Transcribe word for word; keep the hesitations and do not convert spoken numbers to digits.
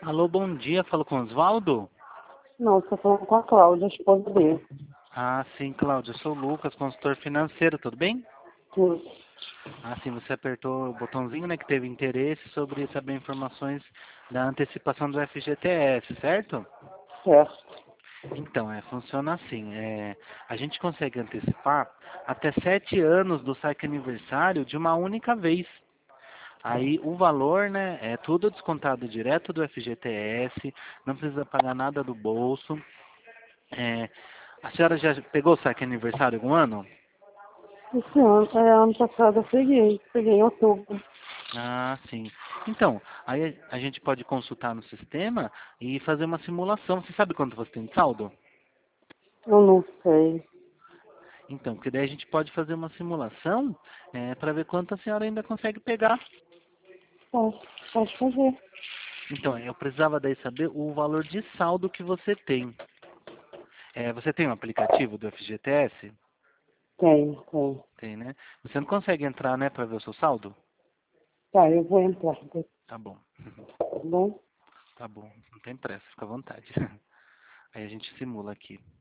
Alô, bom dia, falo com o Osvaldo? Não, estou falando com a Cláudia, a esposa dele. Ah, sim, Cláudio, eu sou o Lucas, consultor financeiro, tudo bem? Tudo Ah, sim, você apertou o botãozinho, né, que teve interesse sobre saber informações da antecipação do F G T S, certo? certo. Então, é, funciona assim, é, a gente consegue antecipar até sete anos do saque aniversário de uma única vez. Aí o valor, né, é tudo descontado direto do F G T S, não precisa pagar nada do bolso. É, a senhora já pegou o saque aniversário algum ano? Esse ano, é, ano passado eu peguei, peguei em outubro. Ah, sim. Então, aí a gente pode consultar no sistema e fazer uma simulação. Você sabe quanto você tem de saldo? Eu não sei. Então, porque daí a gente pode fazer uma simulação para ver quanto a senhora ainda consegue pegar. Posso, posso fazer. Então, eu precisava daí saber o valor de saldo que você tem. É, você tem um aplicativo do F G T S? Tenho, tenho. Tem, né? Você não consegue entrar, né, para ver o seu saldo? Tá, eu vou entrar, tá Tá bom. bom? Tá bom. Não tem pressa, fica à vontade. Aí a gente simula aqui.